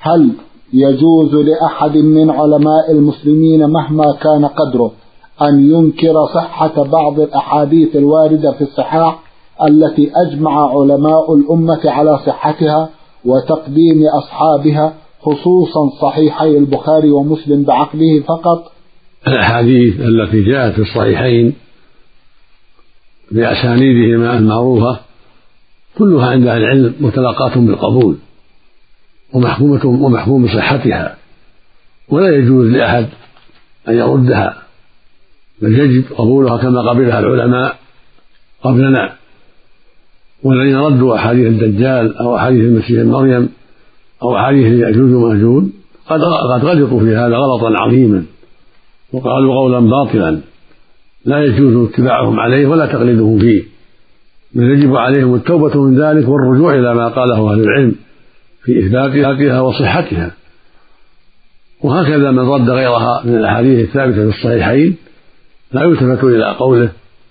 هل يجوز لأحد من علماء المسلمين مهما كان قدره أن ينكر صحة بعض الأحاديث الواردة في الصحاح التي أجمع علماء الأمة على صحتها وتقديم أصحابها، خصوصا صحيحي البخاري ومسلم بعقله فقط؟ الأحاديث التي جاءت في الصحيحين بأسانيدهما المعروفة كلها عند أهل العلم متلقاة بالقبول ومحكوم بصحتها، ولا يجوز لأحد أن يردها، بل يجب قبولها كما قبلها العلماء قبلنا. والذين ردوا أحاديث الدجال أو أحاديث المسيح ابن مريم أو أحاديث يأجوج ومأجوج قد غلطوا في هذا غلطا عظيما وقالوا قولا باطلا لا يجوز اتباعهم عليه ولا تقليدهم فيه، بل يجب عليهم التوبة من ذلك والرجوع إلى ما قاله أهل العلم في إثباتها وصحتها. وهكذا من رد غيرها من الأحاديث الثابتة في الصحيحين لا يلتفت إلى قوله،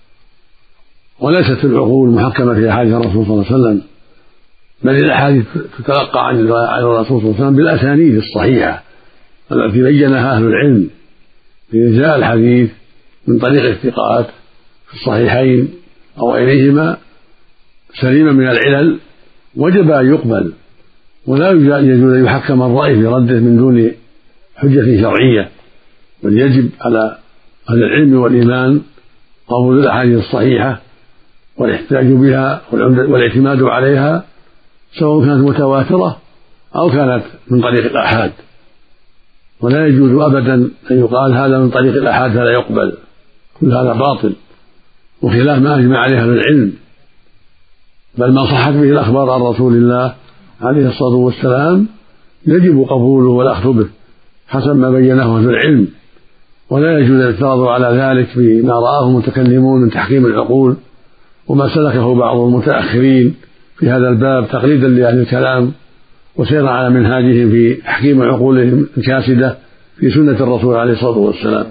وليست العقول محكمة في أحاديث الرسول صلى الله عليه وسلم، بل الأحاديث تتلقى عن الرسول صلى الله عليه وسلم بالأسانيد الصحيحة التي بينها أهل العلم. إذا جاء الحديث من طريق الثقات في الصحيحين أو غيرهما سليما من العلل وجب أن يقبل، ولا يجوز أن يحكم الرأي في رده من دون حجة شرعية، بل يجب على أهل العلم والإيمان قبول الأحاديث الصحيحة والاحتجاج بها والاعتماد عليها، سواء كانت متواترة أو كانت من طريق الآحاد. ولا يجوز أبدا أن يقال هذا من طريق الآحاد فلا يقبل، كل هذا باطل وخلاف ما أجمع عليه أهل العلم، بل ما صحت به الأخبار عن رسول الله عليه الصلاة والسلام يجب قبوله والأخذ به حسب ما بينه أهل العلم، ولا يجوز الاعتراض على ذلك بما رآه المتكلمون من تحكيم العقول وما سلكه بعض المتأخرين في هذا الباب تقليدا لأهل الكلام وسيرا على منهاجهم في تحكيم عقولهم الكاسدة في سنة الرسول عليه الصلاة والسلام.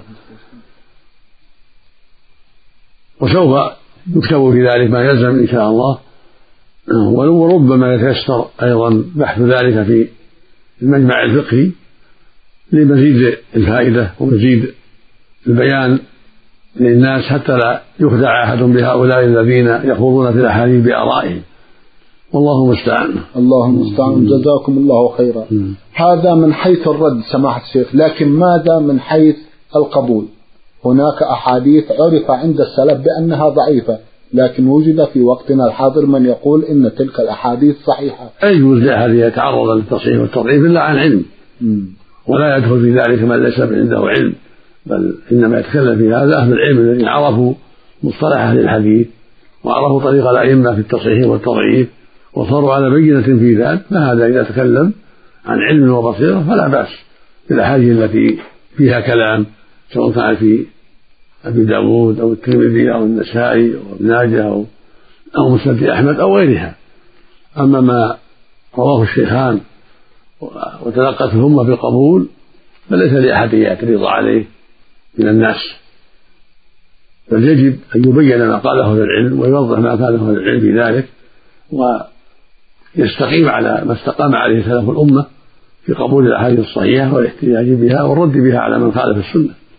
وسوف يكتب في ذلك ما يلزم إن شاء الله، وربما يتيسر أيضا بحث ذلك في المجمع الفقهي لمزيد الفائدة ومزيد البيان للناس حتى لا يخدع أحد بهؤلاء الذين يخوضون في الأحاديث بآرائهم، والله المستعان. الله المستعان، جزاكم الله خيرا. هذا من حيث الرد سماحة الشيخ، لكن ماذا من حيث القبول؟ هناك أحاديث عرف عند السلف بأنها ضعيفة، لكن وجد في وقتنا الحاضر من يقول إن تلك الأحاديث صحيحة. لا يجوز لأحد يتعرض للتصحيح والتضعيف إلا عن علم، ولا يدخل في ذلك من ليس عنده علم، بل إنما يتكلم في هذا أهل العلم الذين عرفوا مصطلح أهل الحديث وعرفوا طريق الأئمة في التصحيح والتضعيف وصاروا على بينة في ذلك، فهذا إذا تكلم عن علم وبصيرة فلا بأس بالأحاديث التي فيها كلام، سواء كان في أبي داود أو الترمذي أو النسائي أو ابن ماجه أو مسند أحمد أو غيرها. أما ما رواه الشيخان وتلقته الأمة بالقبول فليس لأحد يعترض عليه من الناس، بل يجب أن يبين ما قاله أهل العلم ويوضح ما قاله أهل العلم في ذلك، ويستقيم على ما استقام عليه سلف الأمة في قبول الأحاديث الصحيحة والاحتجاج بها والرد بها على من خالف السنة.